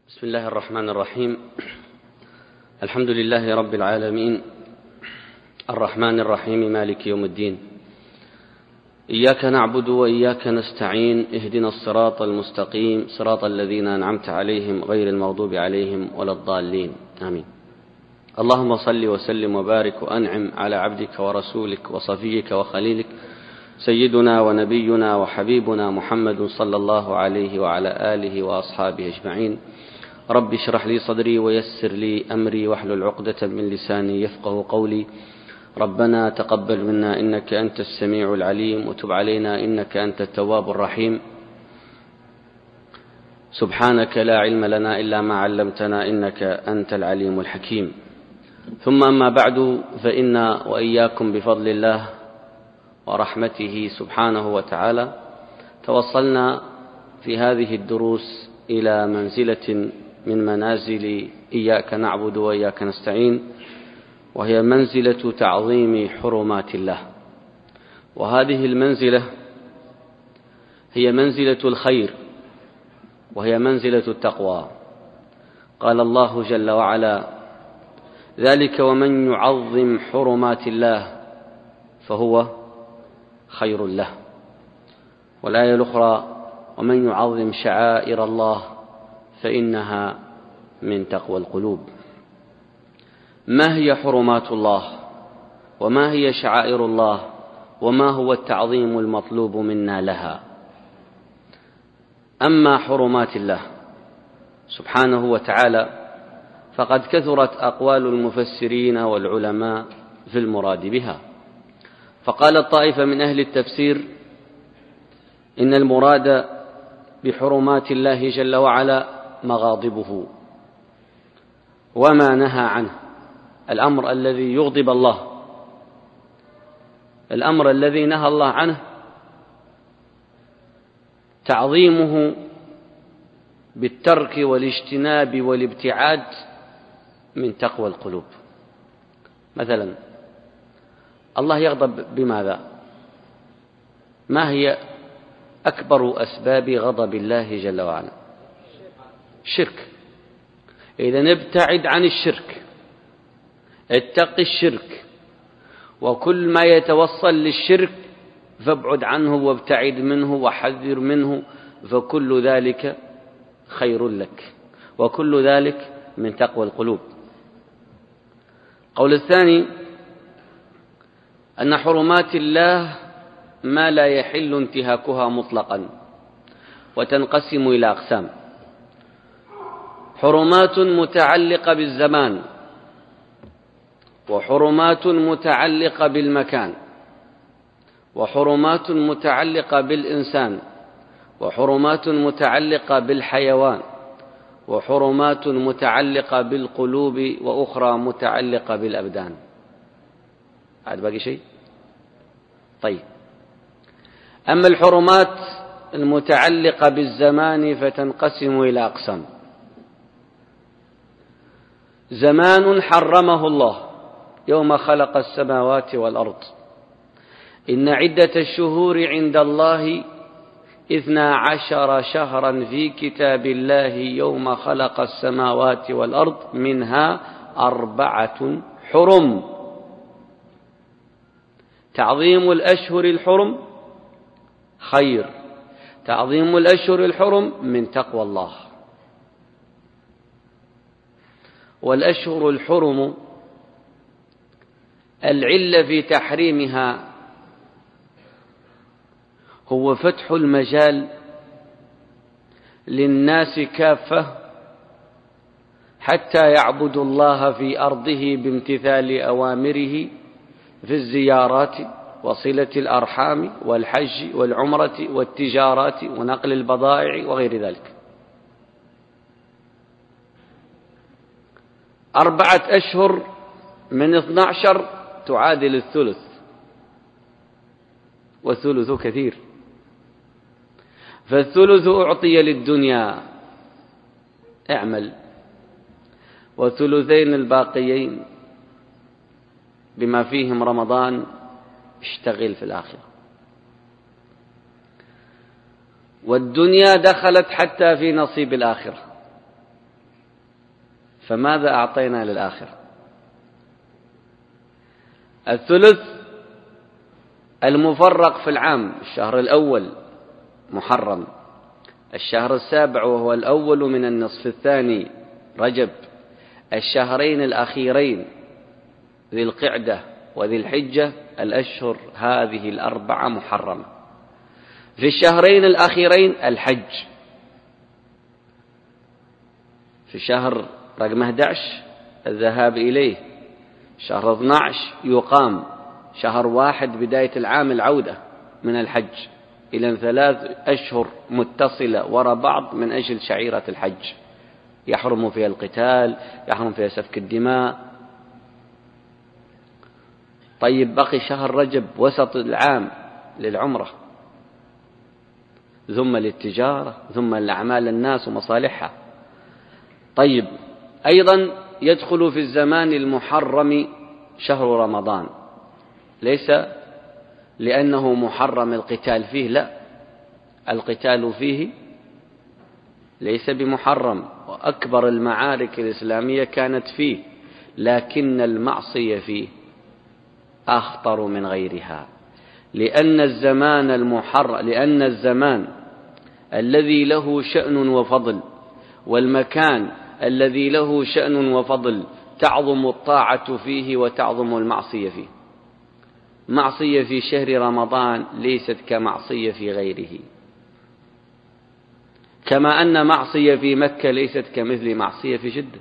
بسم الله الرحمن الرحيم. الحمد لله رب العالمين، الرحمن الرحيم، مالك يوم الدين. إياك نعبد وإياك نستعين، اهدنا الصراط المستقيم، صراط الذين أنعمت عليهم غير المغضوب عليهم ولا الضالين، آمين. اللهم صل وسلم وبارك وأنعم على عبدك ورسولك وصفيك وخليلك سيدنا ونبينا وحبيبنا محمد صلى الله عليه وعلى آله وأصحابه أجمعين. رب اشرح لي صدري ويسر لي أمري واحلل عقدة من لساني يفقه قولي. ربنا تقبل منا إنك أنت السميع العليم، وتب علينا إنك أنت التواب الرحيم. سبحانك لا علم لنا إلا ما علمتنا إنك أنت العليم الحكيم. ثم أما بعد، فإنا وإياكم بفضل الله ورحمته سبحانه وتعالى توصلنا في هذه الدروس إلى منزلة من منازل إياك نعبد وإياك نستعين، وهي منزلة تعظيم حرمات الله. وهذه المنزلة هي منزلة الخير، وهي منزلة التقوى. قال الله جل وعلا: ذلك ومن يعظم حرمات الله فهو خير له. والآية الأخرى: ومن يعظم شعائر الله فإنها من تقوى القلوب. ما هي حرمات الله؟ وما هي شعائر الله؟ وما هو التعظيم المطلوب منا لها؟ أما حرمات الله سبحانه وتعالى فقد كثرت أقوال المفسرين والعلماء في المراد بها. فقال الطائفة من أهل التفسير: إن المراد بحرمات الله جل وعلا مغاضبه وما نهى عنه، الأمر الذي يغضب الله، الأمر الذي نهى الله عنه، تعظيمه بالترك والاجتناب والابتعاد من تقوى القلوب. مثلا الله يغضب بماذا؟ ما هي أكبر أسباب غضب الله جل وعلا؟ الشرك. إذا ابتعد عن الشرك، اتق الشرك، وكل ما يتوصل للشرك فابعد عنه وابتعد منه وحذر منه، فكل ذلك خير لك، وكل ذلك من تقوى القلوب. القول الثاني: أن حرمات الله ما لا يحل انتهاكها مطلقا، وتنقسم إلى أقسام: حرمات متعلقة بالزمان، وحرمات متعلقة بالمكان، وحرمات متعلقة بالإنسان، وحرمات متعلقة بالحيوان، وحرمات متعلقة بالقلوب، وأخرى متعلقة بالأبدان. عاد باقي شيء؟ طيب، أما الحرمات المتعلقة بالزمان فتنقسم إلى أقسام: زمان حرمه الله يوم خلق السماوات والأرض. إن عدة الشهور عند الله 12 شهرا في كتاب الله يوم خلق السماوات والأرض، منها 4 حرم. تعظيم الأشهر الحرم خير، تعظيم الأشهر الحرم من تقوى الله. والأشهر الحرم العلة في تحريمها هو فتح المجال للناس كافة حتى يعبدوا الله في أرضه بامتثال أوامره في الزيارات وصلة الأرحام والحج والعمرة والتجارات ونقل البضائع وغير ذلك. 4 أشهر من 12 تعادل الثلث، والثلث كثير، فالثلث أعطي للدنيا اعمل، والثلثين الباقيين بما فيهم رمضان اشتغل في الآخرة. والدنيا دخلت حتى في نصيب الآخرة، فماذا أعطينا للآخر؟ الثلث المفرق في العام: الشهر الأول محرم، الشهر السابع وهو الأول من النصف الثاني رجب، الشهرين الأخيرين ذي القعدة وذي الحجة، الأشهر هذه الأربعة محرمة. في الشهرين الأخيرين الحج، في شهر رقم 11 الذهاب إليه، شهر 12 يقام، شهر 1 بداية العام العودة من الحج، إلى 3 أشهر متصلة وراء بعض من أجل شعيرة الحج، يحرم فيها القتال، يحرم فيها سفك الدماء. طيب بقي شهر رجب وسط العام للعمرة، ثم للتجارة، ثم لأعمال الناس ومصالحها. طيب أيضا يدخل في الزمان المحرم شهر رمضان، ليس لأنه محرم القتال فيه، لا، القتال فيه ليس بمحرم، وأكبر المعارك الإسلامية كانت فيه، لكن المعصية فيه أخطر من غيرها، لأن الزمان الذي له شأن وفضل والمكان الذي له شأن وفضل تعظم الطاعة فيه وتعظم المعصية فيه. معصية في شهر رمضان ليست كمعصية في غيره، كما أن معصية في مكة ليست كمثل معصية في جدة.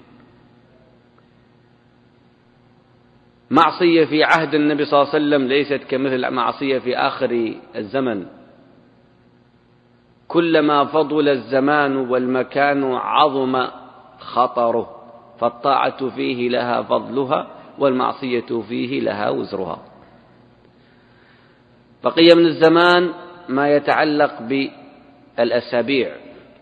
معصية في عهد النبي صلى الله عليه وسلم ليست كمثل معصية في آخر الزمن. كلما فضل الزمان والمكان عظم خطره، فالطاعة فيه لها فضلها والمعصية فيه لها وزرها. بقي من الزمان ما يتعلق بالأسابيع.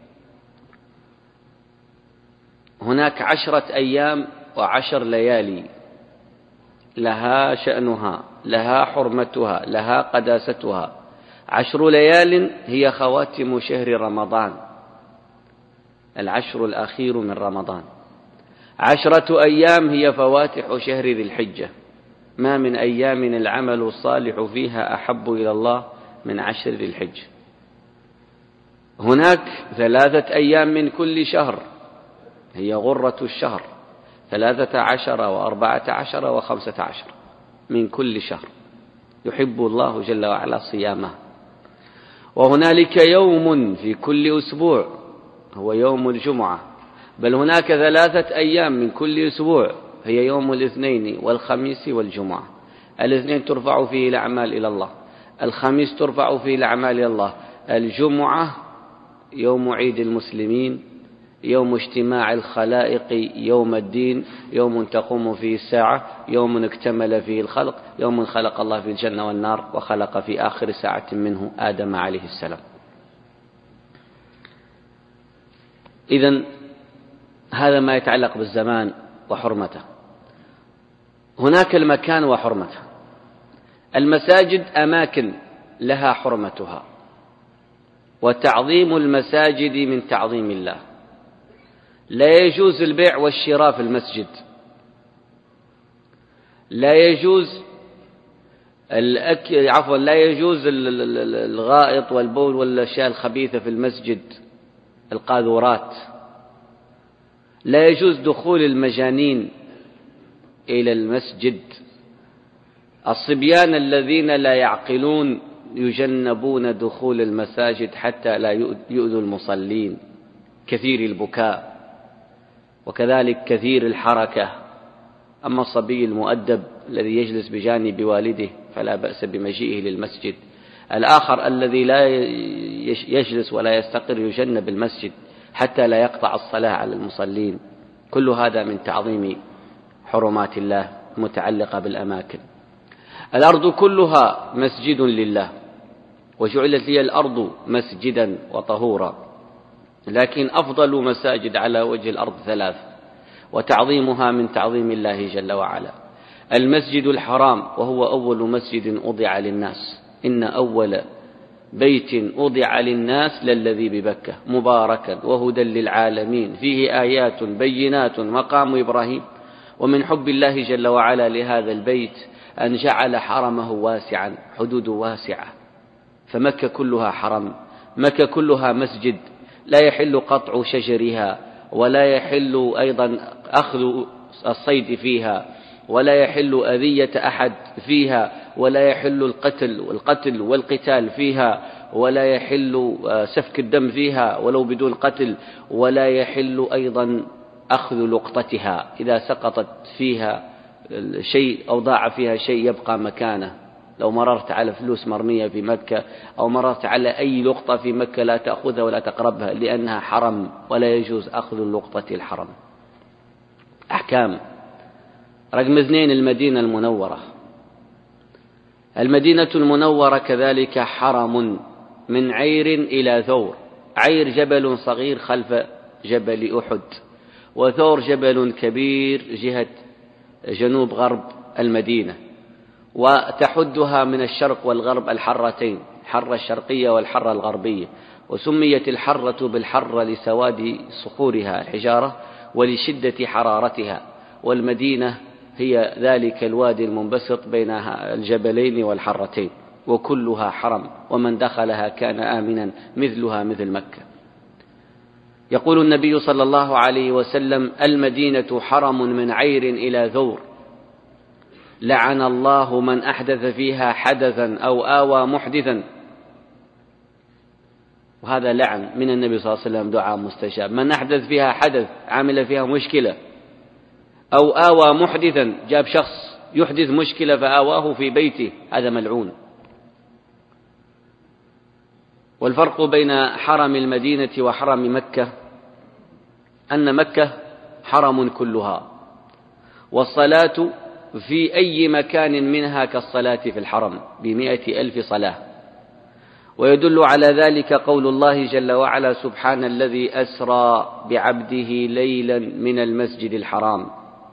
هناك 10 أيام و10 ليالي لها شأنها، لها حرمتها، لها قداستها. 10 ليال هي خواتم شهر رمضان، العشر الأخير من رمضان. 10 أيام هي فواتح شهر ذي الحجة، ما من أيام العمل الصالح فيها أحب إلى الله من 10 ذي الحجة. هناك 3 أيام من كل شهر هي غرة الشهر، 13 و14 و15 من كل شهر يحب الله جل وعلا صيامه. وهنالك يوم في كل أسبوع هو يوم الجمعة، بل هناك 3 أيام من كل أسبوع هي يوم الاثنين والخميس والجمعة. الاثنين ترفع فيه الأعمال إلى الله، الخميس ترفع فيه الأعمال إلى الله، الجمعة يوم عيد المسلمين، يوم اجتماع الخلائق، يوم الدين، يوم تقوم فيه الساعة، يوم اكتمل فيه الخلق، يوم خلق الله في الجنة والنار وخلق في آخر ساعة منه آدم عليه السلام. إذن هذا ما يتعلق بالزمان وحرمته. هناك المكان وحرمته. المساجد أماكن لها حرمتها، وتعظيم المساجد من تعظيم الله. لا يجوز البيع والشراء في المسجد، لا يجوز لا يجوز الغائط والبول والأشياء الخبيثة في المسجد، القاذورات. لا يجوز دخول المجانين إلى المسجد. الصبيان الذين لا يعقلون يجنبون دخول المساجد حتى لا يؤذوا المصلين، كثير البكاء وكذلك كثير الحركة. أما الصبي المؤدب الذي يجلس بجانب والده فلا بأس بمجيئه للمسجد. الآخر الذي لا يجلس ولا يستقر يجنب المسجد حتى لا يقطع الصلاة على المصلين. كل هذا من تعظيم حرمات الله متعلقة بالأماكن. الأرض كلها مسجد لله، وجعلت لي الأرض مسجدا وطهورا، لكن أفضل مساجد على وجه الأرض 3، وتعظيمها من تعظيم الله جل وعلا. المسجد الحرام، وهو أول مسجد وضع للناس. إن أول بيت وضع للناس للذي ببكة مباركا وهدى للعالمين فيه آيات بينات مقام إبراهيم. ومن حب الله جل وعلا لهذا البيت أن جعل حرمه واسعا، حدوده واسعة، فمكة كلها حرم، مكة كلها مسجد، لا يحل قطع شجرها، ولا يحل أيضا أخذ الصيد فيها، ولا يحل أذية أحد فيها، ولا يحل القتل والقتال فيها، ولا يحل سفك الدم فيها ولو بدون قتل، ولا يحل أيضا أخذ لقطتها، إذا سقطت فيها شيء أو ضاع فيها شيء يبقى مكانه. لو مررت على فلوس مرمية في مكة أو مررت على أي لقطة في مكة لا تأخذها ولا تقربها، لأنها حرم ولا يجوز أخذ اللقطة الحرم. أحكام. رقم 2 المدينة المنورة. المدينة المنورة كذلك حرم من عير إلى ثور. عير جبل صغير خلف جبل أحد، وثور جبل كبير جهة جنوب غرب المدينة، وتحدها من الشرق والغرب الحرتين، الحرة الشرقية والحرة الغربية، وسميت الحرة بالحرة لسواد صخورها الحجارة ولشدة حرارتها، والمدينة هي ذلك الوادي المنبسط بين الجبلين والحرتين، وكلها حرم، ومن دخلها كان آمنا مثلها مثل مكة. يقول النبي صلى الله عليه وسلم: المدينة حرم من عير إلى ثور، لعن الله من أحدث فيها حدثا أو آوى محدثا. وهذا لعن من النبي صلى الله عليه وسلم، دعاء مستجاب. من أحدث فيها حدث، عمل فيها مشكلة، أو آوى محدثا، جاب شخص يحدث مشكلة فآواه في بيته، هذا ملعون. والفرق بين حرم المدينة وحرم مكة أن مكة حرم كلها، والصلاة في أي مكان منها كالصلاة في الحرم ب100,000 صلاة. ويدل على ذلك قول الله جل وعلا: سبحان الذي أسرى بعبده ليلا من المسجد الحرام،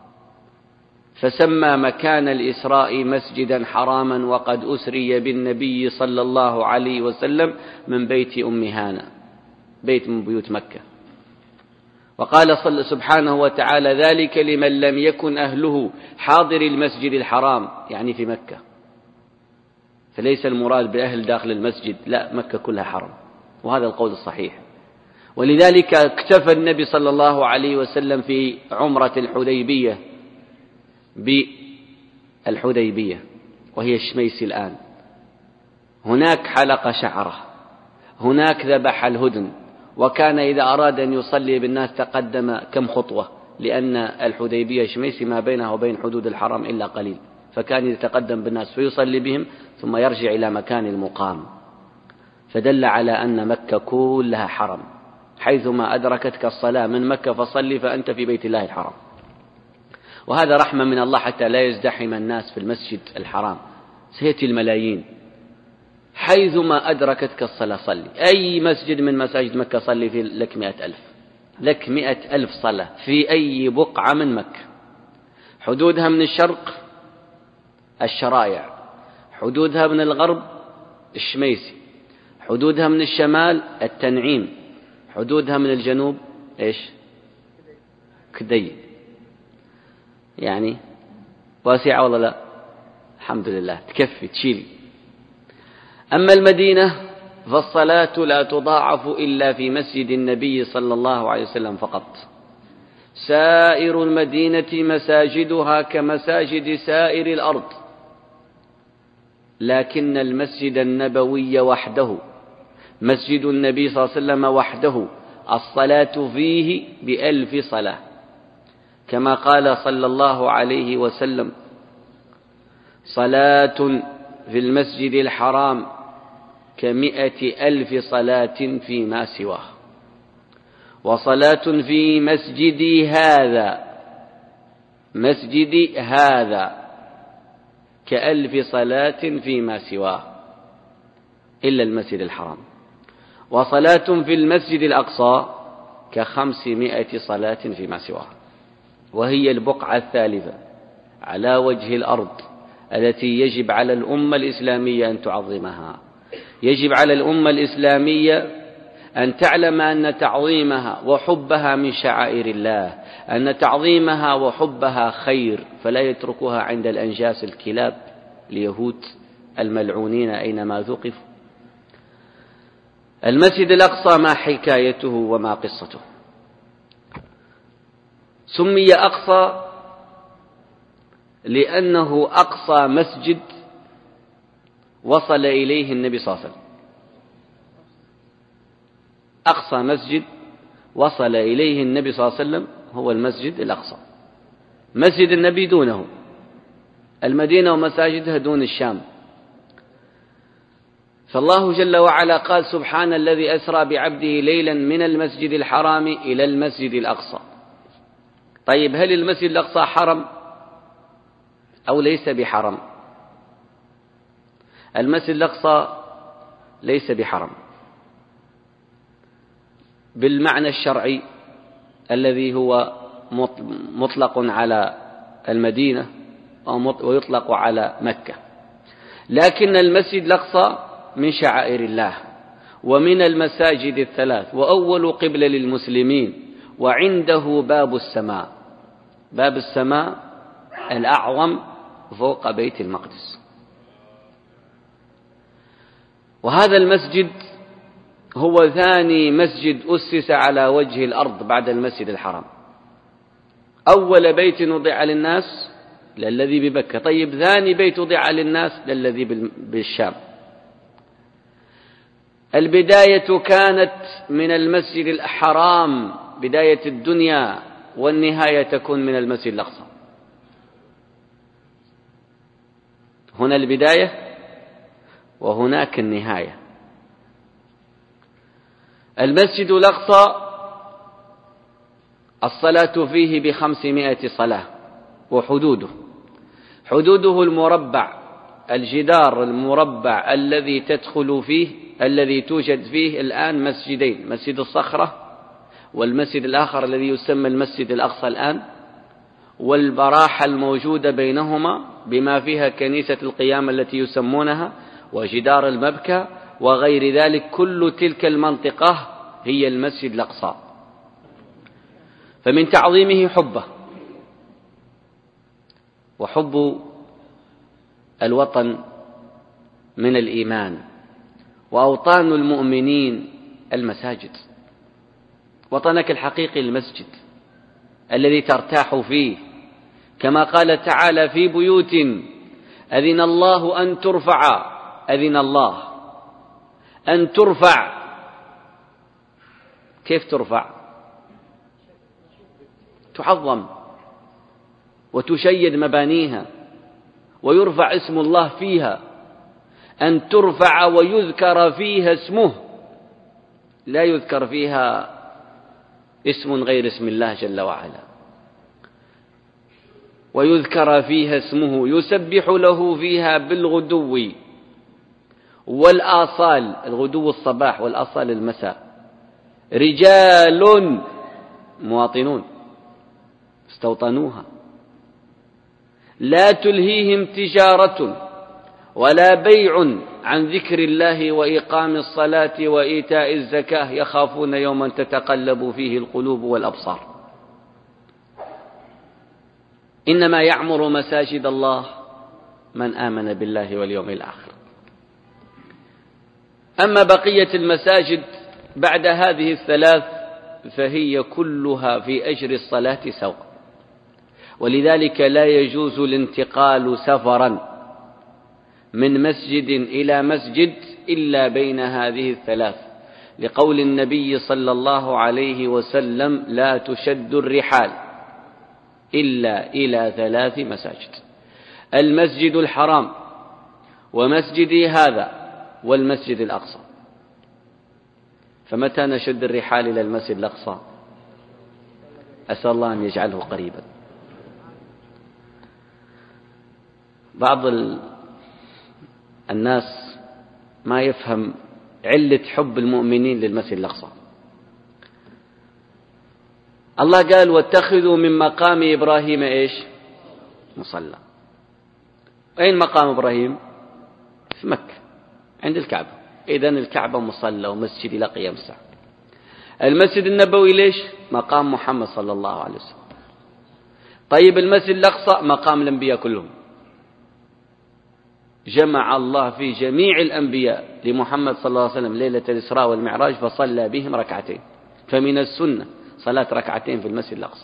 فسمى مكان الإسراء مسجدا حراما، وقد أسري بالنبي صلى الله عليه وسلم من بيت أم هانة، بيت من بيوت مكة. وقال سبحانه وتعالى: ذلك لمن لم يكن أهله حاضر المسجد الحرام، يعني في مكة، فليس المراد بأهل داخل المسجد، لا، مكة كلها حرم، وهذا القول الصحيح. ولذلك اكتفى النبي صلى الله عليه وسلم في عمرة الحديبية بالحديبية، وهي الشميس الآن. هناك حلق شعره، هناك ذبح الهدن، وكان إذا أراد أن يصلي بالناس تقدم كم خطوة، لأن الحديبية شميس ما بينها وبين حدود الحرم إلا قليل، فكان يتقدم بالناس فيصلي بهم ثم يرجع إلى مكان المقام. فدل على أن مكة كلها حرم، حيثما أدركتك الصلاة من مكة فصلي، فأنت في بيت الله الحرام. وهذا رحمة من الله حتى لا يزدحم الناس في المسجد الحرام، سيأتي الملايين. حيثما أدركتك الصلاة صلي، أي مسجد من مساجد مكة صلي فيه، لك 100,000، لك 100,000 صلاة في أي بقعة من مكة. حدودها من الشرق الشرايع، حدودها من الغرب الشميسي، حدودها من الشمال التنعيم، حدودها من الجنوب إيش؟ كدي. يعني واسعة ولا لا؟ الحمد لله، تكفي تشيل. أما المدينة فالصلاة لا تضاعف إلا في مسجد النبي صلى الله عليه وسلم فقط. سائر المدينة مساجدها كمساجد سائر الأرض، لكن المسجد النبوي وحده، مسجد النبي صلى الله عليه وسلم وحده، الصلاة فيه ب1,000 صلاة، كما قال صلى الله عليه وسلم: صلاة في المسجد الحرام ك100,000 صلاة فيما سواه، وصلاة في مسجدي هذا ك1,000 صلاة فيما سواه إلا المسجد الحرام، وصلاة في المسجد الأقصى ك500 صلاة فيما سواه. وهي البقعة الثالثة على وجه الأرض التي يجب على الأمة الإسلامية أن تعظمها، يجب على الأمة الإسلامية أن تعلم أن تعظيمها وحبها من شعائر الله، أن تعظيمها وحبها خير، فلا يتركها عند الأنجاس الكلاب اليهود الملعونين أينما ثقفوا. المسجد الأقصى ما حكايته وما قصته؟ سمي أقصى لأنه أقصى مسجد وصل إليه النبي صلى الله عليه وسلم. أقصى مسجد وصل إليه النبي صلى الله عليه وسلم هو المسجد الأقصى. مسجد النبي دونه، المدينة ومساجدها دون الشام. فالله جل وعلا قال: سبحان الذي أسرى بعبده ليلا من المسجد الحرام إلى المسجد الأقصى. طيب، هل المسجد الأقصى حرم أو ليس بحرم؟ المسجد الأقصى ليس بحرم بالمعنى الشرعي الذي هو مطلق على المدينة ويطلق على مكة، لكن المسجد الأقصى من شعائر الله ومن المساجد الثلاث، وأول قبلة للمسلمين، وعنده باب السماء، باب السماء الأعظم فوق بيت المقدس. وهذا المسجد هو ثاني مسجد أسس على وجه الأرض بعد المسجد الحرام. أول بيت وضع للناس للذي بمكة، طيب ثاني بيت وضع للناس للذي بالشام. البداية كانت من المسجد الحرام، بداية الدنيا، والنهاية تكون من المسجد الأقصى. هنا البداية وهناك النهاية. المسجد الأقصى الصلاة فيه ب500 صلاة، حدوده المربع، الجدار المربع الذي تدخل فيه، الذي توجد فيه الآن مسجدين، مسجد الصخرة والمسجد الآخر الذي يسمى المسجد الأقصى الآن، والبراحة الموجودة بينهما بما فيها كنيسة القيامة التي يسمونها، وجدار المبكى وغير ذلك. كل تلك المنطقة هي المسجد الأقصى. فمن تعظيمه حبه، وحب الوطن من الإيمان، وأوطان المؤمنين المساجد. وطنك الحقيقي المسجد الذي ترتاح فيه، كما قال تعالى: في بيوت أذن الله أن ترفع، أذن الله أن ترفع. كيف ترفع؟ تعظم وتشيد مبانيها ويرفع اسم الله فيها، أن ترفع ويذكر فيها اسمه، لا يذكر فيها اسم غير اسم الله جل وعلا، ويذكر فيها اسمه، يسبح له فيها بالغدو والآصال، الغدو الصباح والآصال المساء، رجال مواطنون استوطنوها، لا تلهيهم تجارة ولا بيع عن ذكر الله وإقام الصلاة وإيتاء الزكاة، يخافون يوما تتقلب فيه القلوب والأبصار. إنما يعمر مساجد الله من آمن بالله واليوم الآخر. أما بقية المساجد بعد هذه الثلاث فهي كلها في أجر الصلاة سواء، ولذلك لا يجوز الانتقال سفرا من مسجد إلى مسجد إلا بين هذه الثلاث، لقول النبي صلى الله عليه وسلم: لا تشد الرحال إلا إلى 3 مساجد: المسجد الحرام، ومسجدي هذا، والمسجد الأقصى. فمتى نشد الرحال إلى المسجد الأقصى؟ أسأل الله أن يجعله قريبا. بعض الناس ما يفهم علة حب المؤمنين للمسجد الأقصى. الله قال: واتخذوا من مقام إبراهيم إيش؟ مصلى. أين مقام إبراهيم؟ في مكة عند الكعبة. إذن الكعبة مصلى ومسجد إلى قيام الساعة. المسجد النبوي ليش؟ مقام محمد صلى الله عليه وسلم. طيب المسجد الأقصى مقام الأنبياء كلهم، جمع الله في جميع الأنبياء لمحمد صلى الله عليه وسلم ليلة الإسراء والمعراج فصلى بهم ركعتين، فمن السنة صلاة ركعتين في المسجد الأقصى.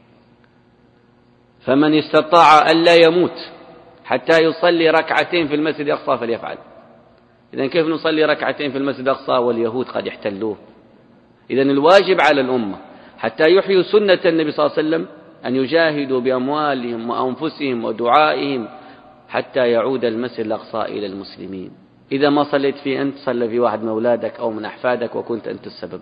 فمن استطاع أن لا يموت حتى يصلي ركعتين في المسجد الأقصى فليفعل. إذن كيف نصلي ركعتين في المسجد الأقصى واليهود قد احتلوه؟ إذن الواجب على الأمة حتى يحيوا سنة النبي صلى الله عليه وسلم أن يجاهدوا بأموالهم وأنفسهم ودعائهم حتى يعود المسجد الأقصى إلى المسلمين. إذا ما صليت فيه أنت، صلى في واحد من أولادك أو من أحفادك وكنت أنت السبب.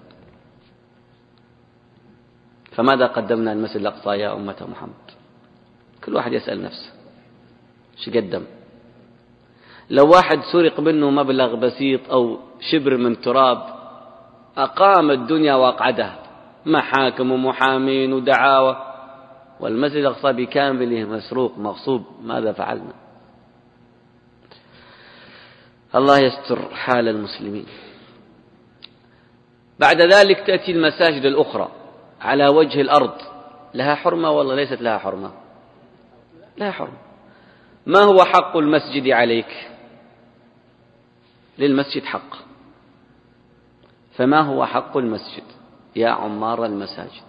فماذا قدمنا المسجد الأقصى يا أمة محمد؟ كل واحد يسأل نفسه ايش قدم؟ لو واحد سرق منه مبلغ بسيط أو شبر من تراب أقام الدنيا وأقعدها، محاكم ومحامين ودعاوى، والمسجد الأقصى بكامله مسروق مغصوب، ماذا فعلنا؟ الله يستر حال المسلمين. بعد ذلك تأتي المساجد الأخرى على وجه الأرض، لها حرمة ولا ليست لها حرمة؟ لها حرمة. ما هو حق المسجد عليك؟ للمسجد حق، فما هو حق المسجد يا عمار المساجد؟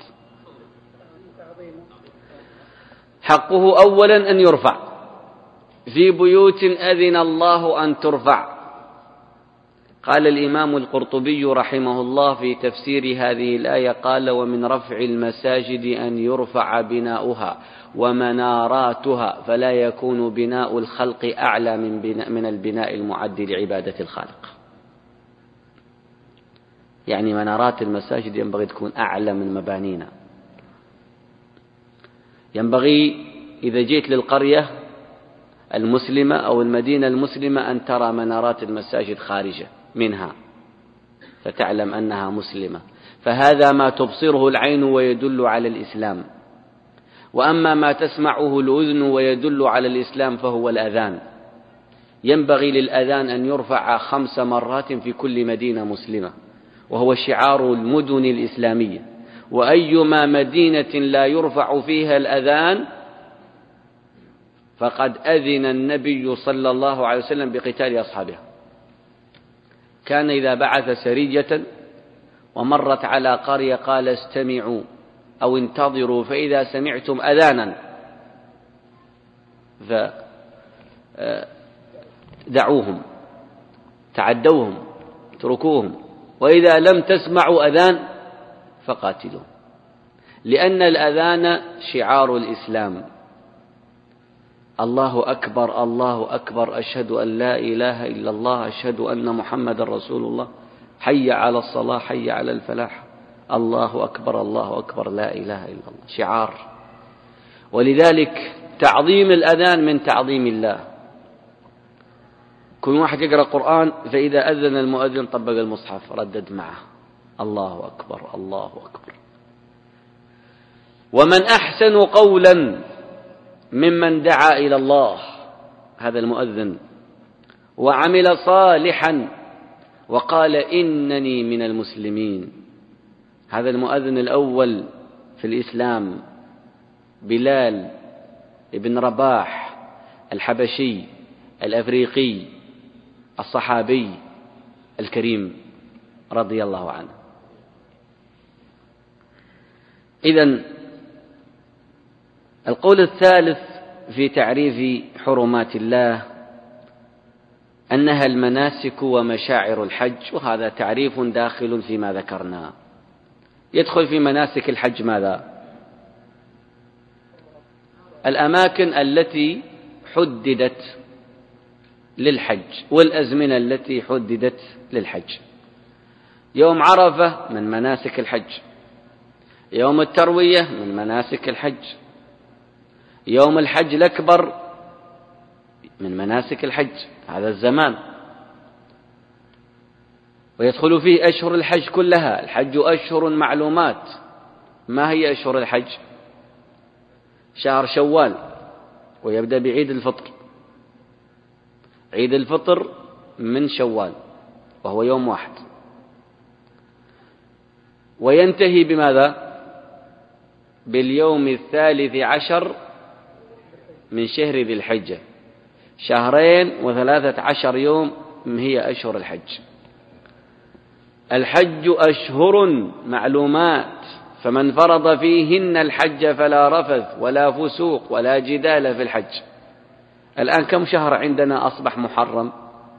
حقه أولا أن يرفع في بيوت أذن الله أن ترفع. قال الإمام القرطبي رحمه الله في تفسير هذه الآية قال: ومن رفع المساجد أن يرفع بناؤها ومناراتها فلا يكون بناء الخلق أعلى من البناء المعد لعبادة الخالق. يعني منارات المساجد ينبغي تكون أعلى من مبانينا. ينبغي إذا جيت للقرية المسلمة أو المدينة المسلمة أن ترى منارات المساجد خارجة منها فتعلم أنها مسلمة، فهذا ما تبصره العين ويدل على الإسلام. وأما ما تسمعه الأذن ويدل على الإسلام فهو الأذان. ينبغي للأذان أن يرفع 5 مرات في كل مدينة مسلمة، وهو شعار المدن الإسلامية. وأيما مدينة لا يرفع فيها الأذان فقد أذن النبي صلى الله عليه وسلم بقتال أصحابها. كان إذا بعث سرية ومرت على قرية قال: استمعوا أو انتظروا فإذا سمعتم أذانا فدعوهم، تعدوهم، اتركوهم، وإذا لم تسمعوا أذان فقاتلوهم، لأن الأذان شعار الإسلام. الله أكبر الله أكبر، أشهد أن لا إله إلا الله، أشهد أن محمد رسول الله، حي على الصلاة، حي على الفلاح، الله أكبر الله أكبر، لا إله إلا الله، شعار. ولذلك تعظيم الأذان من تعظيم الله. كل واحد يقرأ قرآن فإذا أذن المؤذن طبق المصحف ردد معه، الله أكبر الله أكبر. ومن أحسن قولا ممن دعا إلى الله، هذا المؤذن، وعمل صالحا وقال إنني من المسلمين. هذا المؤذن الأول في الإسلام بلال ابن رباح الحبشي الأفريقي الصحابي الكريم رضي الله عنه. إذن القول الثالث في تعريف حرمات الله أنها المناسك ومشاعر الحج، وهذا تعريف داخل فيما ذكرنا. يدخل في مناسك الحج ماذا؟ الأماكن التي حددت للحج والأزمنة التي حددت للحج. يوم عرفة من مناسك الحج، يوم التروية من مناسك الحج، يوم الحج الأكبر من مناسك الحج، هذا الزمان. ويدخل فيه أشهر الحج كلها. الحج أشهر معلومات. ما هي أشهر الحج؟ شهر شوال، ويبدأ بعيد الفطر. عيد الفطر من شوال، وهو يوم واحد، وينتهي بماذا؟ باليوم 13 من شهر ذي الحجة. 2 و13 يوم هي أشهر الحج. الحج أشهر معلومات، فمن فرض فيهن الحج فلا رفث ولا فسوق ولا جدال في الحج. الآن كم شهر عندنا أصبح محرم؟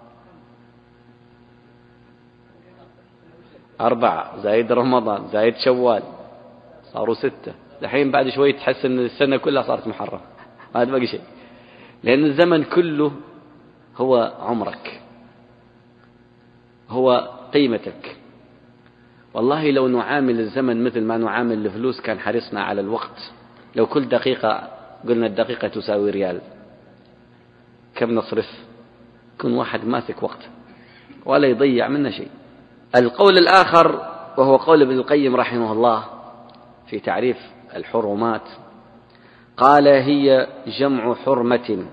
4 زائد رمضان زائد شوال، صاروا 6. الحين بعد شوي تحس أن السنة كلها صارت محرم، ما باقي شيء، لأن الزمن كله هو عمرك، هو قيمتك. والله لو نعامل الزمن مثل ما نعامل الفلوس كان حرصنا على الوقت. لو كل دقيقة قلنا الدقيقة تساوي ريال، كم نصرف؟ كن واحد ماسك وقت ولا يضيع منا شيء. القول الآخر وهو قول ابن القيم رحمه الله في تعريف الحرمات، قال: هي جمع حرمة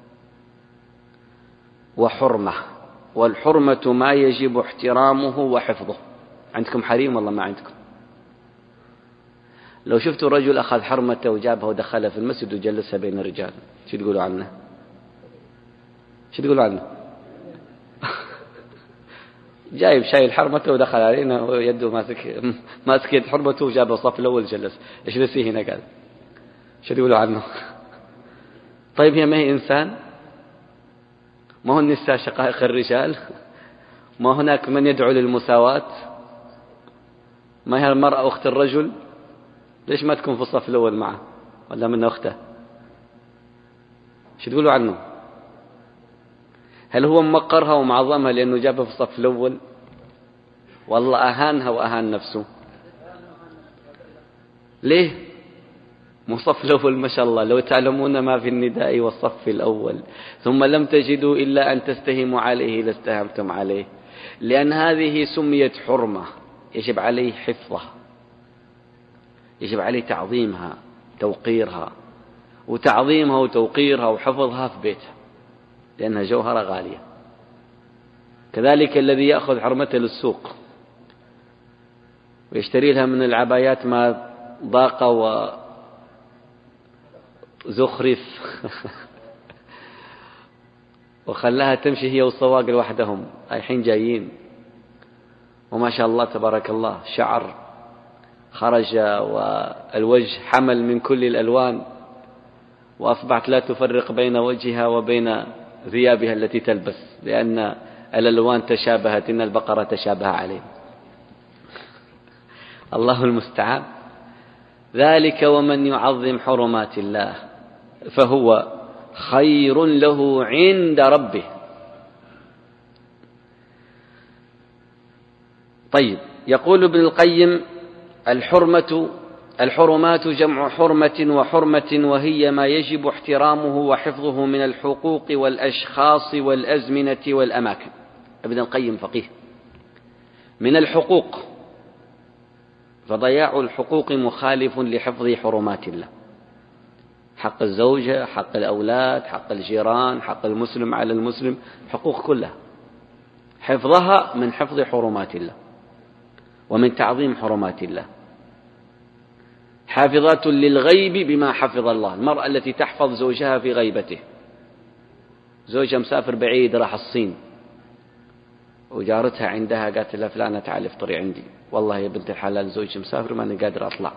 وحرمة، والحرمة ما يجب احترامه وحفظه. عندكم حريم والله ما عندكم؟ لو شفتوا رجل أخذ حرمته وجابها ودخلها في المسجد وجلسها بين الرجال، شو تقولوا عنه؟ شو تقولوا عنه؟ جايب شايل حرمته ودخل علينا ويده ماسك يد حرمته وجابه الصف الأول جلس. إيش نسيه هنا قال؟ شو تقولوا عنه؟ طيب هي ما هي إنسان؟ ما هو النساء شقائق الرجال؟ ما هناك من يدعو للمساواة؟ ما هي المرأة أخت الرجل؟ ليش ما تكون في الصف الأول معه ولا من أخته؟ شو تقولوا عنه؟ هل هو مقرها ومعظمها لأنه جابها في الصف الأول؟ والله أهانها وأهان نفسه. ليه؟ مصف الأول ما شاء الله، لو تعلمون ما في النداء والصف الأول ثم لم تجدوا إلا أن تستهموا عليه لاستهمتم عليه، لأن هذه سميت حرمة يجب عليه حفظها، يجب عليه تعظيمها توقيرها، وتعظيمها وتوقيرها وحفظها في بيتها لأنها جوهرة غالية. كذلك الذي يأخذ حرمته للسوق ويشتري لها من العبايات ما ضاق وزخرف وخلاها تمشي هي والصواق لوحدهم رايحين جايين، وما شاء الله تبارك الله شعر خرج والوجه حمل من كل الألوان، وأصبحت لا تفرق بين وجهها وبين ثيابها التي تلبس لأن الألوان تشابهت، إن البقرة تشابه عليه. الله المستعان. ذلك ومن يعظم حرمات الله فهو خير له عند ربه. طيب، يقول ابن القيم: الحرمات جمع حرمة وحرمة، وهي ما يجب احترامه وحفظه من الحقوق والأشخاص والأزمنة والأماكن. ابن القيم فقيه. من الحقوق، فضياع الحقوق مخالف لحفظ حرمات الله. حق الزوجة، حق الأولاد، حق الجيران، حق المسلم على المسلم، حقوق كلها حفظها من حفظ حرمات الله ومن تعظيم حرمات الله. حافظات للغيب بما حفظ الله. المرأة التي تحفظ زوجها في غيبته، زوجها مسافر بعيد راح الصين وجارتها عندها قالت لها: فلانة تعالي افطري عندي. والله يا بنت الحلال زوجي مسافر ما أنا قادر أطلع،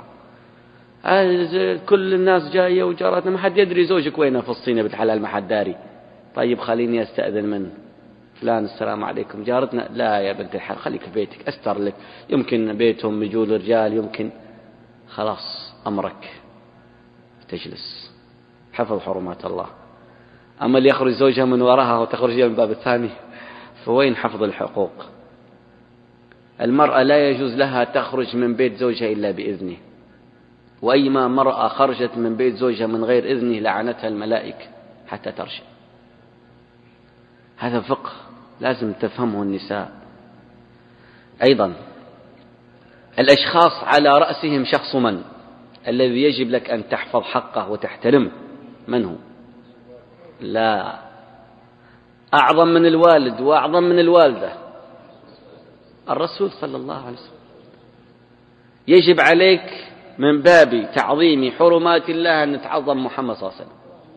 كل الناس جاية وجارتنا ما حد يدري زوجك وينه في الصين يا بنت الحلال، ما حد داري. طيب خليني أستأذن منه، فلان السلام عليكم جارتنا. لا يا بنت الحلال خليك في بيتك أستر لك، يمكن بيتهم يجول رجال يمكن. خلاص أمرك تجلس. حفظ حرمات الله. أما اللي يخرج زوجها من وراها وتخرج من الباب الثاني فوين حفظ الحقوق؟ المرأة لا يجوز لها تخرج من بيت زوجها إلا بإذنه، وأيما مرأة خرجت من بيت زوجها من غير إذنه لعنتها الملائكة حتى ترجع. هذا فقه لازم تفهمه النساء. أيضا الأشخاص على رأسهم شخص من الذي يجب لك أن تحفظ حقه وتحترمه. من هو؟ لا، أعظم من الوالد وأعظم من الوالدة الرسول صلى الله عليه وسلم. يجب عليك من باب تعظيم حرمات الله أن نتعظم محمد صلى الله عليه وسلم.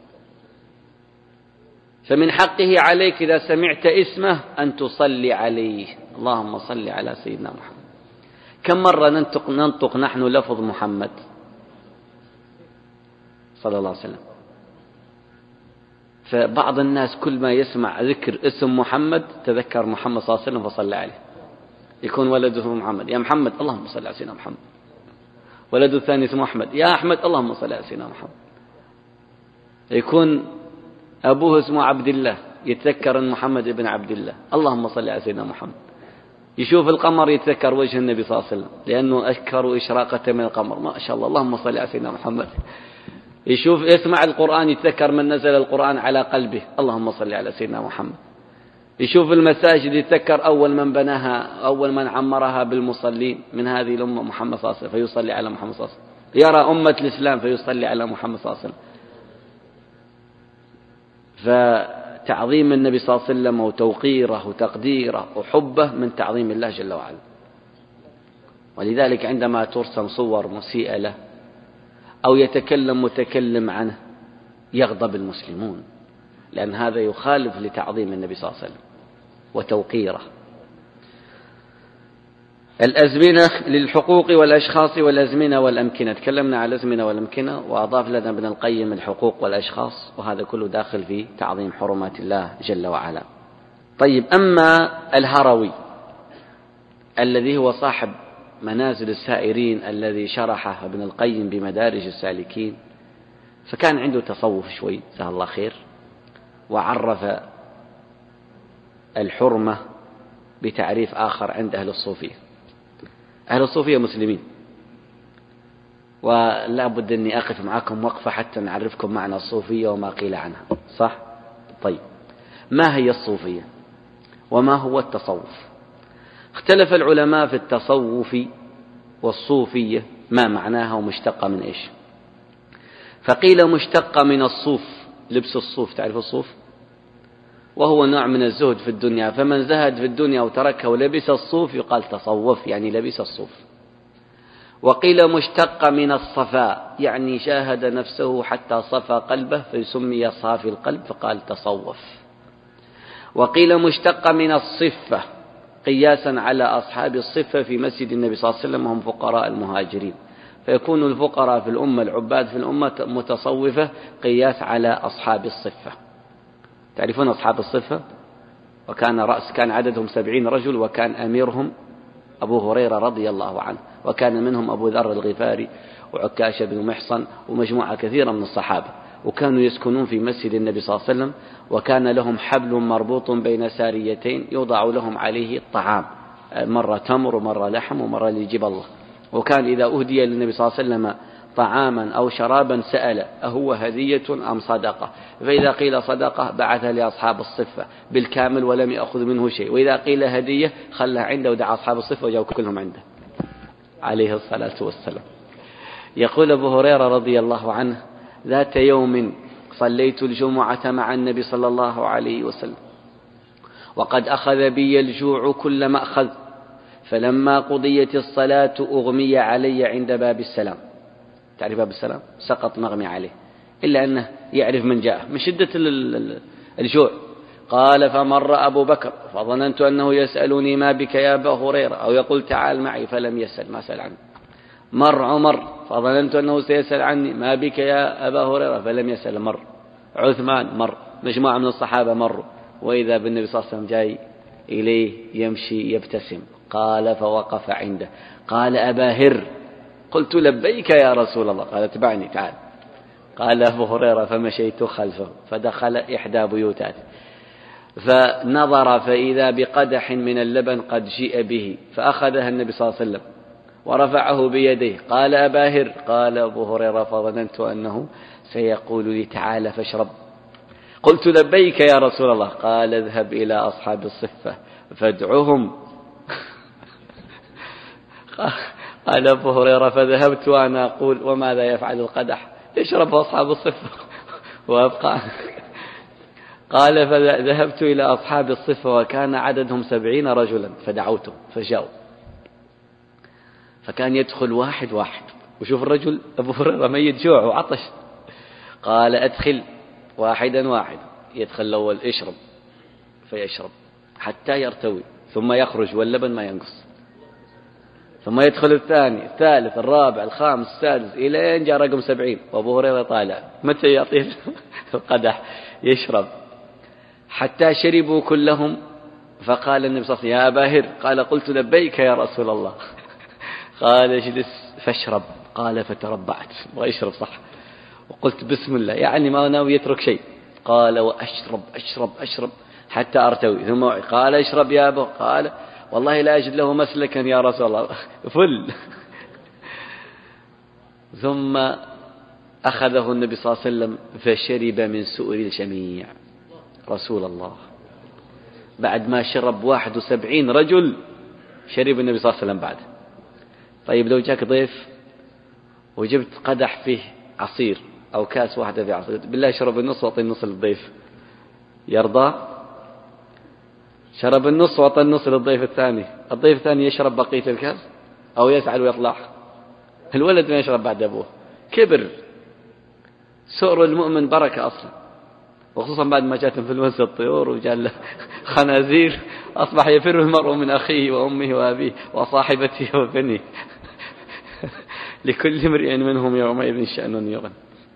فمن حقه عليك إذا سمعت اسمه أن تصلي عليه. اللهم صل على سيدنا محمد. كم مرة ننطق نحن لفظ محمد صلى الله عليه وسلم؟ فبعض الناس كل ما يسمع ذكر اسم محمد تذكر محمد صلى الله عليه وسلم فصلى عليه. يكون ولده محمد، يا محمد اللهم صل على سيدنا محمد. ولده الثاني اسمه أحمد، يا أحمد اللهم صل على سيدنا محمد. يكون أبوه اسمه عبد الله، يتذكر أن محمد ابن عبد الله، اللهم صل على سيدنا محمد. يشوف القمر يتذكر وجه النبي صلى الله عليه وسلم لأنه أشكر إشراقة من القمر، ما شاء الله اللهم صل على سيدنا محمد. يسمع القرآن يتذكر من نزل القرآن على قلبه، اللهم صل على سيدنا محمد. يشوف المساجد يتذكر أول من بناها، أول من عمرها بالمصلين من هذه الأمة محمد صلى الله عليه وسلم فيصلي على محمد صلى الله عليه وسلم. يرى أمة الإسلام فيصلي على محمد صلى الله عليه وسلم. فتعظيم النبي صلى الله عليه وسلم وتوقيره وتقديره وحبه من تعظيم الله جل وعلا. ولذلك عندما ترسم صور مسيئة له أو يتكلم متكلم عنه يغضب المسلمون، لأن هذا يخالف لتعظيم النبي صلى الله عليه وسلم وتوقيره. الأزمنة للحقوق والأشخاص والأزمنة والأمكنة. تكلمنا على الأزمنة والأمكنة، وأضاف لنا ابن القيم الحقوق والأشخاص، وهذا كله داخل في تعظيم حرمات الله جل وعلا. طيب، أما الهروي الذي هو صاحب منازل السائرين الذي شرحه ابن القيم بمدارج السالكين، فكان عنده تصوف شوي جزاه الله خير، وعرف الحرمة بتعريف آخر عند أهل الصوفية. أهل الصوفية مسلمين، ولا بد أني أقف معكم وقفة حتى نعرفكم معنى الصوفية وما قيل عنها، صح؟ طيب، ما هي الصوفية وما هو التصوف؟ اختلف العلماء في التصوف والصوفية ما معناها ومشتقة من إيش. فقيل مشتقة من الصوف، لبس الصوف، تعرف الصوف؟ وهو نوع من الزهد في الدنيا، فمن زهد في الدنيا وتركها ولبس الصوف يقال تصوف، يعني لبس الصوف. وقيل مشتقة من الصفاء، يعني شاهد نفسه حتى صفى قلبه فيسمي صافي القلب فقال تصوف. وقيل مشتقة من الصفة، قياسا على أصحاب الصفة في مسجد النبي صلى الله عليه وسلم وهم فقراء المهاجرين، فيكون الفقراء في الأمة العباد في الأمة متصوفة قياس على أصحاب الصفة. تعرفون أصحاب الصفة؟ كان عددهم 70 رجل، وكان أميرهم أبو هريرة رضي الله عنه، وكان منهم أبو ذر الغفاري وعكاشة بن محصن ومجموعة كثيرة من الصحابة، وكانوا يسكنون في مسجد النبي صلى الله عليه وسلم، وكان لهم حبل مربوط بين ساريتين يوضع لهم عليه الطعام، مرة تمر ومرة لحم ومرة ليجيب الله. وكان إذا أهدي للنبي صلى الله عليه وسلم طعاما أو شرابا سأل أهو هدية أم صدقة، فإذا قيل صدقة بعث لأصحاب الصفة بالكامل ولم يأخذ منه شيء، وإذا قيل هدية خلها عنده ودعا أصحاب الصفة وجاءوا كلهم عنده عليه الصلاة والسلام. يقول أبو هريرة رضي الله عنه: ذات يوم صليت الجمعة مع النبي صلى الله عليه وسلم وقد أخذ بي الجوع كل مأخذ، فلما قضيت الصلاة أغمي علي عند باب السلام. تعرف باب السلام؟ سقط مغمي عليه، إلا أنه يعرف من جاء من شدة الجوع. قال: فمر أبو بكر فظننت أنه يسألني ما بك يا أبا هريرة، أو يقول تعال معي، فلم يسأل، ما سأل عني. مر عمر فظننت أنه سيسأل عني ما بك يا أبا هريرة، فلم يسأل. مر عثمان، مر مجموعة من الصحابة مروا، وإذا بالنبي صلى الله عليه وسلم جاي إليه يمشي يبتسم. قال: فوقف عنده. قال: أبا هر. قلت: لبيك يا رسول الله. قال: اتبعني تعال. قال أبو هريرة: فمشيت خلفه فدخل إحدى بيوتاته، فنظر فإذا بقدح من اللبن قد جيء به، فأخذها النبي صلى الله عليه وسلم ورفعه بيديه. قال: أبا هر. قال أبو هريرة: فظننت أنه سيقول لي تعال فاشرب. قلت: لبيك يا رسول الله. قال: اذهب إلى أصحاب الصفة فادعهم. قال أبو هريرة: فذهبت وأنا أقول وماذا يفعل القدح؟ يشرب أصحاب الصفة وأبقى. قال فذهبت إلى أصحاب الصفة وكان عددهم 70 رجلا فدعوتهم فجاءوا، فكان يدخل واحد واحد، وشوف الرجل أبو هريرة ميت جوع وعطش، قال أدخل واحدا واحدا، يدخل الأول اشرب فيشرب حتى يرتوي ثم يخرج واللبن ما ينقص، ثم يدخل الثاني الثالث الرابع الخامس السادس إلى أن جاء رقم 70، وأبو هريرة طالع متى يعطيه القدح يشرب حتى شربوا كلهم. فقال النبي صلى الله عليه وسلم يا أبا هر، قال قلت لبيك يا رسول الله، قال اجلس فاشرب، قال فتربعت واشرب صح وقلت بسم الله، يعني ما ناوي يترك شيء، قال وأشرب أشرب أشرب حتى أرتوي، ثم قال اشرب يا أبو، قال والله لا أجد له مسلكا يا رسول الله فل. ثم أخذه النبي صلى الله عليه وسلم فشرب من سؤر الجميع. رسول الله بعد ما شرب 71 رجل شرب النبي صلى الله عليه وسلم بعد. طيب لو جاك ضيف وجبت قدح فيه عصير أو كاس واحدة فيه عصير، بالله شرب النص وأعطي النص للضيف، يرضى؟ شرب النص وأعطي النص للضيف الثاني، الضيف الثاني يشرب بقية الكاس أو يسعل ويطلع؟ الولد ما يشرب بعد أبوه، كبر. سؤر المؤمن بركة أصلا، وخصوصا بعد ما جاءت انفلونزا الطيور وجاء له خنازير، أصبح يفر المرء من أخيه وأمه وأبيه وصاحبته وبنيه لكل امرئ منهم يومئذ شأن يغني.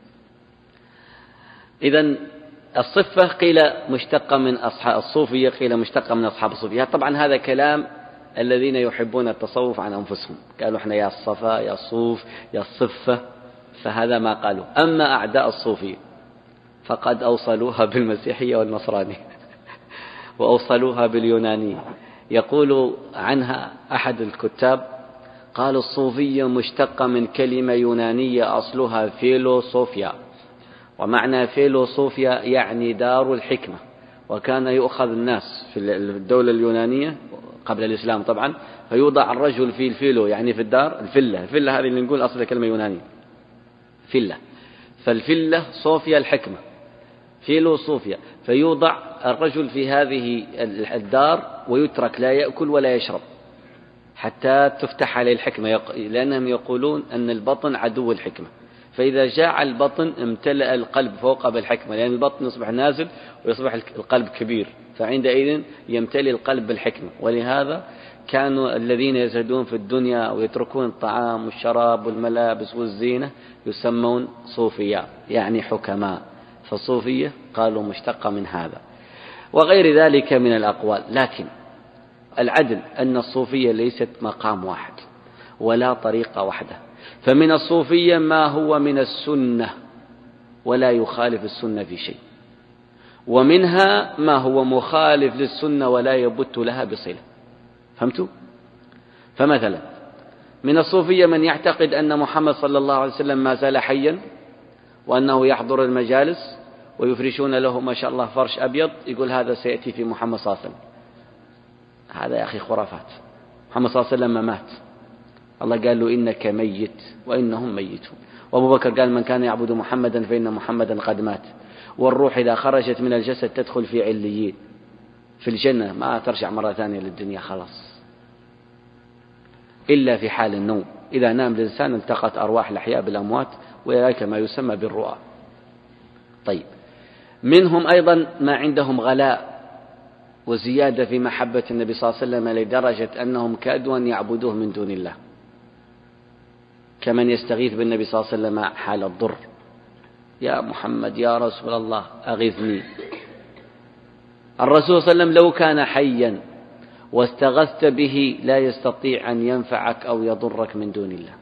إذن الصفة قيل مشتقة من أصحاب الصوفية، قيل مشتقة من أصحاب الصوفية. طبعا هذا كلام الذين يحبون التصوف عن أنفسهم، قالوا احنا يا الصفا يا الصوف يا الصفة، فهذا ما قالوا. أما أعداء الصوفية فقد أوصلوها بالمسيحية والنصرانية وأوصلوها باليونانية. يقول عنها أحد الكتاب قال الصوفية مشتقة من كلمة يونانية أصلها فيلوصوفيا، ومعنى فيلوصوفيا يعني دار الحكمة، وكان يؤخذ الناس في الدولة اليونانية قبل الإسلام طبعا، فيوضع الرجل في الفيلو يعني في الدار، الفلة هذه اللي نقول أصلها كلمة يونانية فلة، فالفلة صوفيا الحكمة فيلوصوفيا، فيوضع الرجل في هذه الدار ويترك لا يأكل ولا يشرب حتى تفتح عليه الحكمة، لأنهم يقولون أن البطن عدو الحكمة، فإذا جاع البطن امتلأ القلب فوق بالحكمة، لأن البطن يصبح نازل ويصبح القلب كبير، فعندئذ يمتلئ القلب بالحكمة. ولهذا كانوا الذين يزهدون في الدنيا ويتركون الطعام والشراب والملابس والزينة يسمون صوفياء، يعني حكماء. فالصوفية قالوا مشتقة من هذا وغير ذلك من الأقوال. لكن العدل أن الصوفية ليست مقام واحد ولا طريقة واحدة، فمن الصوفية ما هو من السنة ولا يخالف السنة في شيء، ومنها ما هو مخالف للسنة ولا يبت لها بصلة. فهمتوا؟ فمثلا من الصوفية من يعتقد أن محمد صلى الله عليه وسلم ما زال حيا، وأنه يحضر المجالس ويفرشون له ما شاء الله فرش أبيض، يقول هذا سيأتي في محمد صلى الله عليه وسلم. هذا يا أخي خرافات. محمد صلى الله عليه وسلم ما مات، الله قال له إنك ميت وإنهم ميتون. وأبو بكر قال من كان يعبد محمدا فإن محمدا قد مات، والروح إذا خرجت من الجسد تدخل في عليين في الجنة، ما ترجع مرة ثانية للدنيا خلاص، إلا في حال النوم. إذا نام الإنسان التقت أرواح الأحياء بالأموات، وذلك ما يسمى بالرؤى. طيب منهم أيضا ما عندهم غلاء وزيادة في محبة النبي صلى الله عليه وسلم لدرجة أنهم كادوا أن يعبدوه من دون الله، كمن يستغيث بالنبي صلى الله عليه وسلم حال الضر، يا محمد يا رسول الله أغثني. الرسول صلى الله عليه وسلم لو كان حيا واستغثت به لا يستطيع أن ينفعك أو يضرك من دون الله.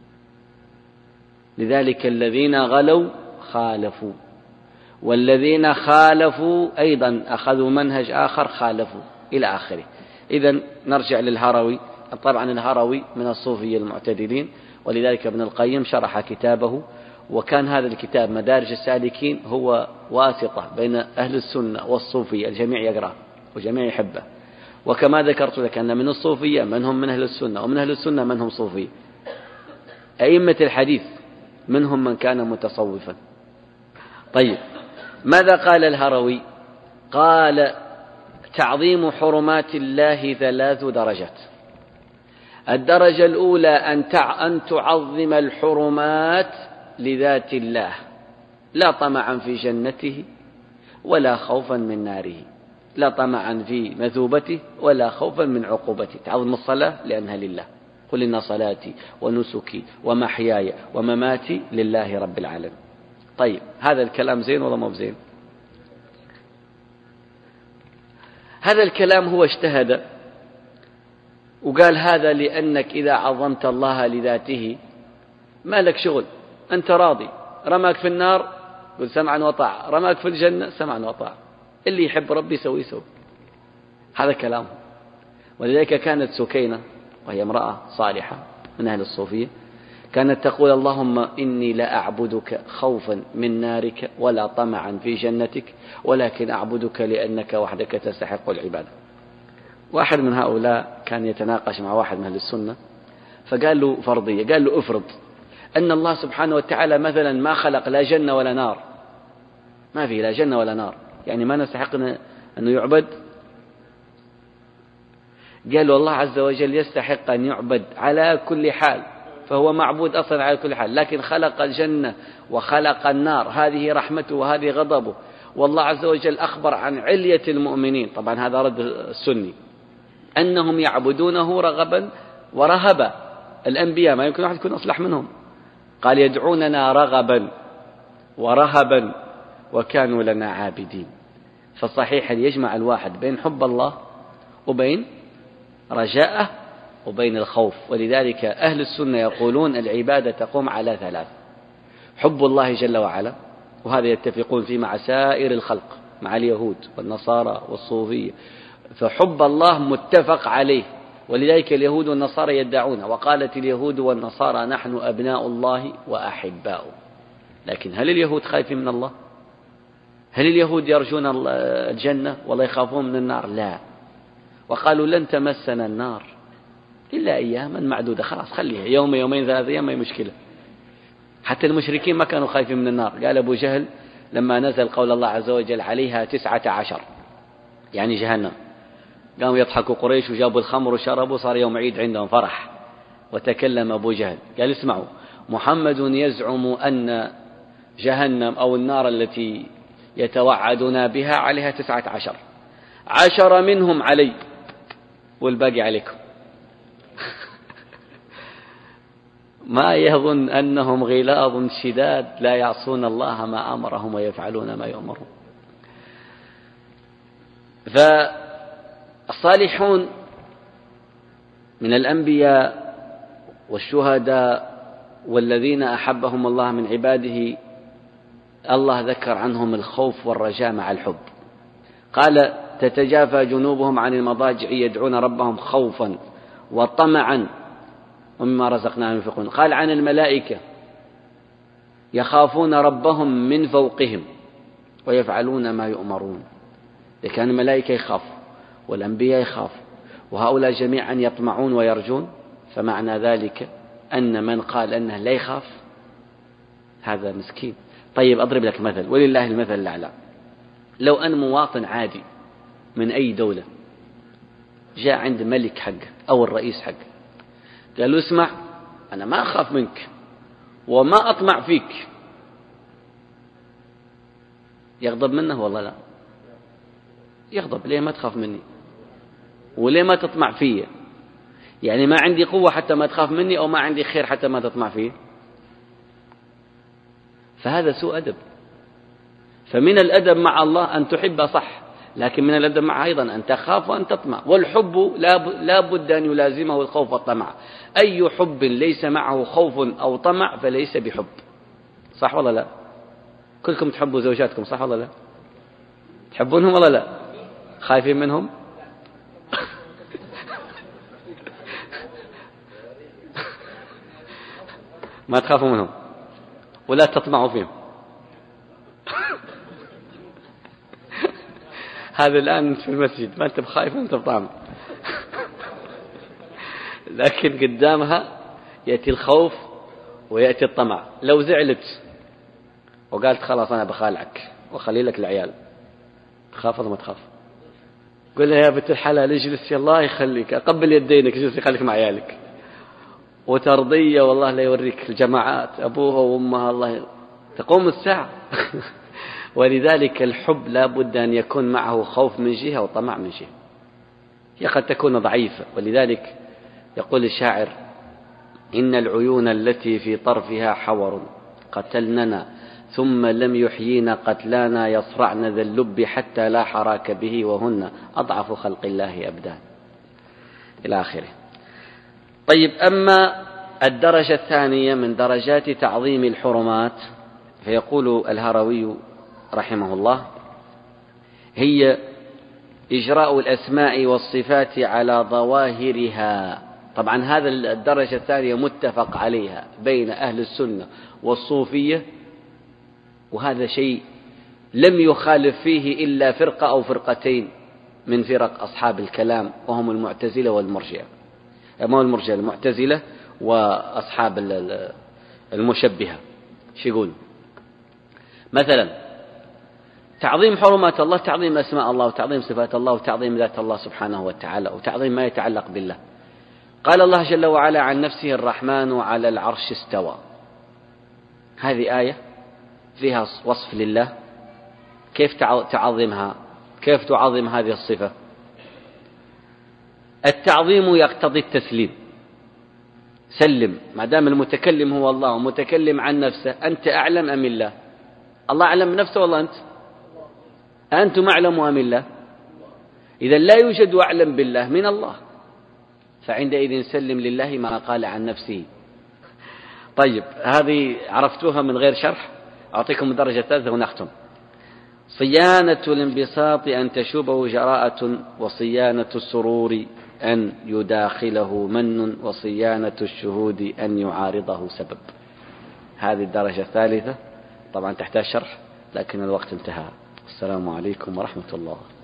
لذلك الذين غلوا خالفوا، والذين خالفوا أيضا أخذوا منهج آخر خالفوا إلى آخره. إذن نرجع للهروي. طبعا الهروي من الصوفية المعتدلين، ولذلك ابن القيم شرح كتابه، وكان هذا الكتاب مدارج السالكين هو واسطة بين أهل السنة والصوفية، الجميع يقرأ وجميع يحبه. وكما ذكرت لك أن من الصوفية من هم من أهل السنة، ومن أهل السنة من هم صوفية. أئمة الحديث منهم من كان متصوفا. طيب ماذا قال الهروي؟ قال تعظيم حرمات الله 3 درجات. الدرجة الأولى أن تعظم الحرمات لذات الله، لا طمعا في جنته ولا خوفا من ناره، لا طمعا في مثوبته ولا خوفا من عقوبته. تعظم الصلاة لأنها لله، قل إن صلاتي ونسكي ومحياي ومماتي لله رب العالمين. طيب هذا الكلام زين ولا مو زين؟ هذا الكلام هو اجتهد وقال هذا لأنك إذا عظمت الله لذاته ما لك شغل، أنت راضي. رماك في النار قل سمعا وطاعة، رماك في الجنة سمعا وطاعة، اللي يحب ربي يسوي. هذا كلامه. ولذلك كانت سكينة وهي امرأة صالحة من أهل الصوفية كانت تقول اللهم إني لا أعبدك خوفا من نارك ولا طمعا في جنتك، ولكن أعبدك لأنك وحدك تستحق العبادة. واحد من هؤلاء كان يتناقش مع واحد من أهل السنة فقال له فرضية، قال له افرض أن الله سبحانه وتعالى مثلا ما خلق لا جنة ولا نار، ما في لا جنة ولا نار، يعني ما نستحق أنه يعبد. قال له الله عز وجل يستحق أن يعبد على كل حال، فهو معبود أصلا على كل حال، لكن خلق الجنة وخلق النار، هذه رحمته وهذه غضبه. والله عز وجل أخبر عن علية المؤمنين، طبعا هذا رد السني، أنهم يعبدونه رغبا ورهبا. الأنبياء ما يمكن واحد يكون أصلح منهم، قال يدعوننا رغبا ورهبا وكانوا لنا عابدين. فالصحيح أن يجمع الواحد بين حب الله وبين رجاءه وبين الخوف. ولذلك أهل السنة يقولون العبادة تقوم على 3: حب الله جل وعلا، وهذا يتفقون فيه مع سائر الخلق، مع اليهود والنصارى والصوفية، فحب الله متفق عليه. ولذلك اليهود والنصارى يدعون، وقالت اليهود والنصارى نحن أبناء الله وأحباؤه. لكن هل اليهود خايفين من الله؟ هل اليهود يرجون الجنة ولا يخافون من النار؟ لا. وقالوا لن تمسنا النار إلا أياما معدودة، خلاص خليها يوم يومين 3 أيام ما هي مشكلة. حتى المشركين ما كانوا خايفين من النار. قال أبو جهل لما نزل قول الله عز وجل عليها 19 يعني جهنم، قاموا يضحكوا قريش وجابوا الخمر وشربوا، صار يوم عيد عندهم فرح. وتكلم أبو جهل قال اسمعوا، محمد يزعم أن جهنم أو النار التي يتوعدنا بها عليها 19، 10 منهم علي والباقي عليكم. ما يظن أنهم غلاظ شداد لا يعصون الله ما أمرهم ويفعلون ما يؤمرون. فالصالحون من الأنبياء والشهداء والذين أحبهم الله من عباده الله ذكر عنهم الخوف والرجاء مع الحب. قال تتجافى جنوبهم عن المضاجع يدعون ربهم خوفا وطمعا ومما رزقناهم ينفقون. قال عن الملائكة يخافون ربهم من فوقهم ويفعلون ما يؤمرون. لكن الملائكة يخافوا والأنبياء يخافوا وهؤلاء جميعا يطمعون ويرجون، فمعنى ذلك أن من قال أنه لا يخاف هذا مسكين. طيب أضرب لك مثل ولله المثل الأعلى. لو أن مواطن عادي من أي دولة جاء عند ملك حقه أو الرئيس حقه قال له اسمع أنا ما أخاف منك وما أطمع فيك، يغضب منه والله لا؟ يغضب. ليه ما تخاف مني وليه ما تطمع فيه؟ يعني ما عندي قوة حتى ما تخاف مني أو ما عندي خير حتى ما تطمع فيه؟ فهذا سوء أدب. فمن الأدب مع الله أن تحب صح، لكن من الأدب معه أيضا أن تخاف وأن تطمع. والحب لا بد أن يلازمه الخوف والطمع. أي حب ليس معه خوف أو طمع فليس بحب. صح ولا لا؟ كلكم تحبوا زوجاتكم صح ولا لا؟ تحبونهم ولا لا؟ خايفين منهم؟ ما تخافوا منهم ولا تطمعوا فيهم. هذا الآن في المسجد ما أنت بخايف وأنت بطعم، لكن قدامها يأتي الخوف ويأتي الطمع. لو زعلت وقالت خلاص أنا بخالعك وخلي لك العيال، تخاف ولا ما تخاف؟ قل لها يا بنت الحلال اجلس الله يخليك، أقبل يدينك، اجلس يخليك مع عيالك. وترضية والله لا يوريك الجماعات أبوها وأمها الله تقوم الساعة. ولذلك الحب لا بد أن يكون معه خوف من جهة وطمع من جهة، هي قد تكون ضعيفة. ولذلك يقول الشاعر: إن العيون التي في طرفها حور قتلننا ثم لم يحيينا قتلانا يصرعن ذا اللب حتى لا حراك به وهن أضعف خلق الله أبدان، إلى آخره. طيب، أما الدرجة الثانية من درجات تعظيم الحرمات فيقول الهروي رحمه الله: هي إجراء الأسماء والصفات على ظواهرها. طبعا هذا الدرجة الثانية متفق عليها بين أهل السنة والصوفية، وهذا شيء لم يخالف فيه إلا فرقة أو فرقتين من فرق أصحاب الكلام، وهم المعتزلة والمرجئة. ما هو المرجئة؟ المعتزلة وأصحاب المشبهة. شو يقول؟ مثلا تعظيم حرمات الله، تعظيم أسماء الله، وتعظيم صفات الله، وتعظيم ذات الله سبحانه وتعالى، وتعظيم ما يتعلق بالله. قال الله جل وعلا عن نفسه: الرحمن على العرش استوى. هذه آية فيها وصف لله، كيف تعظمها؟ كيف تعظم هذه الصفة؟ التعظيم يقتضي التسليم. سلم، ما دام المتكلم هو الله ومتكلم عن نفسه، أنت أعلم أم الله؟ الله أعلم من نفسه والله أنتم أعلم أم الله؟ إذا لا يوجد أعلم بالله من الله، فعندئذ سلم لله ما قال عن نفسه. طيب، هذه عرفتوها من غير شرح. أعطيكم الدرجة الثالثة ونختم. صيانة الانبساط أن تشوبه جراءة، وصيانة السرور أن يداخله من، وصيانة الشهود أن يعارضه سبب. هذه الدرجة الثالثة طبعا تحتاج شرح، لكن الوقت انتهى. السلام عليكم ورحمة الله.